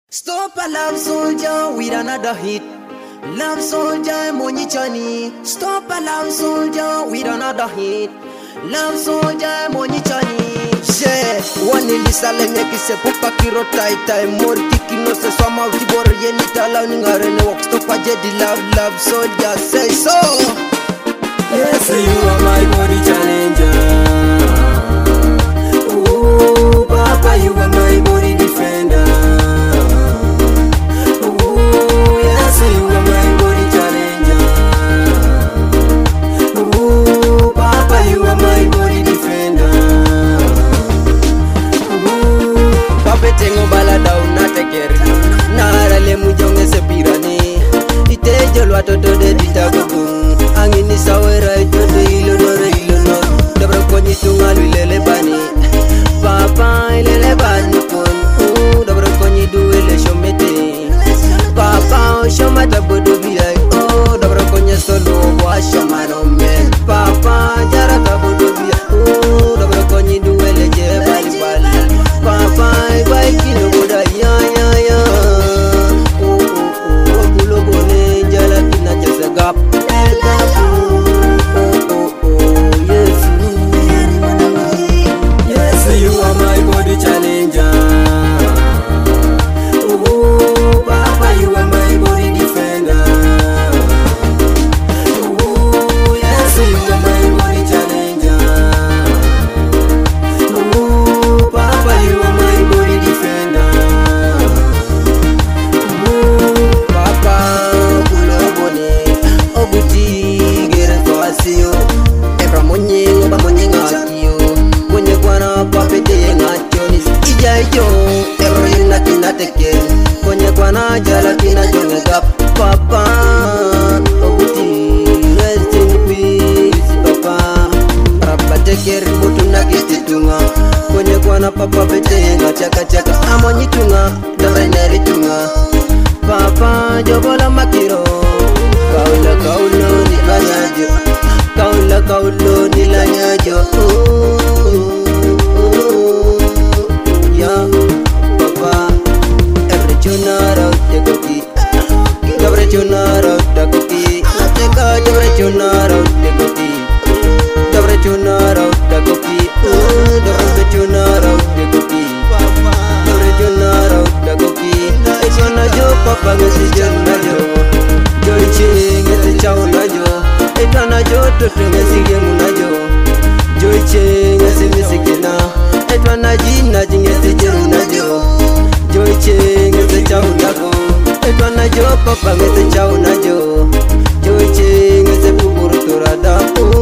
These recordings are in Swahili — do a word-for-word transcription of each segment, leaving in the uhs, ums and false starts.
Stop a love soldier with another hit. Love soldier money chani. Stop a love soldier with another hit. Love soldier money chani. She one lisa le meki se pupa kiro tai tai morti kino se swama utibor yeni tala ningare ne walk stop a jedi love love soldier say so. Yes, you are my body challenger. Ooh, Papa, you are my body defender. Ooh, yes, you are my body challenger. Ooh, Papa, you are my body defender. Ooh, Papa tengo bala down na tekeri. Nara le mujonge se pirani. Ite jolwa toto de ditagogu. Angini sawera itoto ilo nore ilo no. Dabra konyi tunga lulele bani. Papa ilele bani pon. Uh, dabra konyi duele shomete. Papa o shomata bodo biyai. Oh, dabra konyi solo wa shomano men. Papa jara ka bodo biyai. Uh, dabra konyi duele je bali bali. Papa ibai kino boda ya ya ya. Oh oh oh, bulo bone jala kina jasa gap. you are my body challenger. Ooh, Papa, you are my body defender. Ooh, yes, you are my body challenger. Ooh, Papa, you are my body defender. Ooh, Papa, pulo bone, obuti gere ko asio. Ebra monye, oba monye ngatiyo. Monye kwana papete ngachoni. Ija ijo, ebro yina tina teke. Monye kwana jala tina jonge gap. Papa, obuti, rest in peace, Papa. Rapa teke ributu na kititunga. Monye kwana papa pete ngachaka chaka. Amonyi tunga, dabre neri tunga. Papa, jobola makiro. Kaula kaulo ni kanyajo. Kaula kaulo ni lanyajo. Yeah, Papa. Every tuner out the cookie. Every tuner out the cookie. Every tuner out the cookie. Every tuner out the cookie. Every tuner out the cookie. Every tuner out the cookie. It's gonna do, Papa. It's gonna do. Joy ching, it's a chow na jo. It's gonna do to bring a singing na jo. Joy ching, it's a misikina. It's gonna jina jing, it's a jeru na jo. Joy ching, it's a chow na go. It's gonna do, Papa. It's a chow na jo. Joy ching, it's a pupuru turada.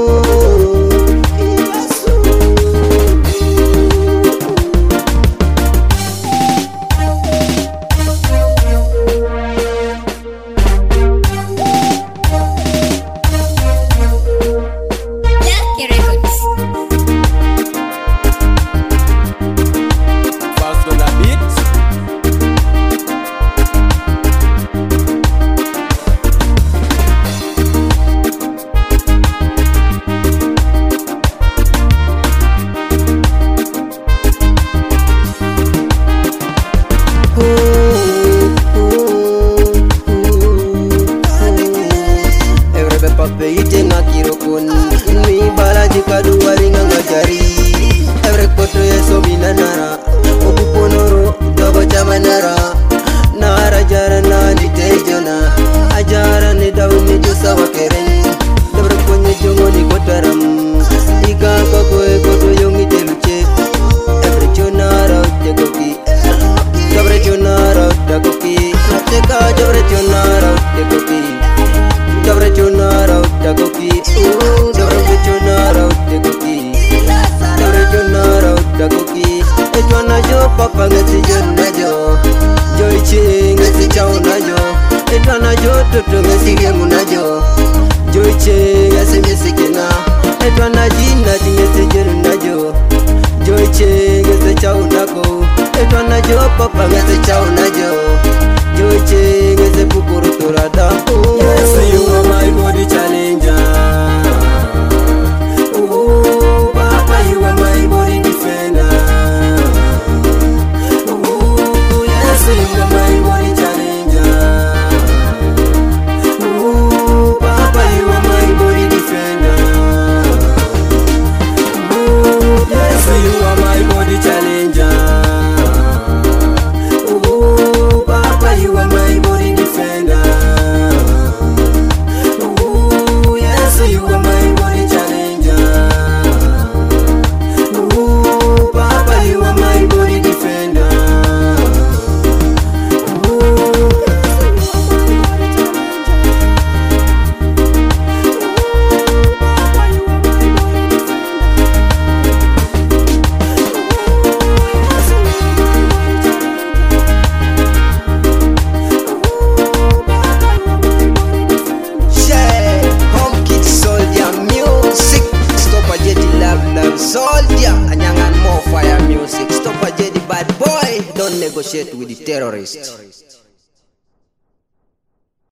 Ite na kirokon mi balaji kaduwari ngajari every koto yeso binanara opuponoro dogo chamanara nara jara na ditejona ajara ni dawni josa wakeren dobre konye jongo ni kotaram iga koko e koto yongi teluche every chonara tegoki dobre chonara tegoki nateka dobre chonara tegoki dobre chonara tegoki ooh dobre chonara tegoki dobre chonara tegoki etwana jo papa ngati jonna jo joy ching ngati chauna jo etwana jo toto ngati gemuna jo joy ching ngati misikina etwana jina ngati jonna jo joy ching ngati chauna go etwana jo papa ngati chauna jo joy ching ngati pukuru turada. yes, you are my body challenger. Ooh, Papa, you are my body defender. Ooh, yes, you are my associate with the terrorists.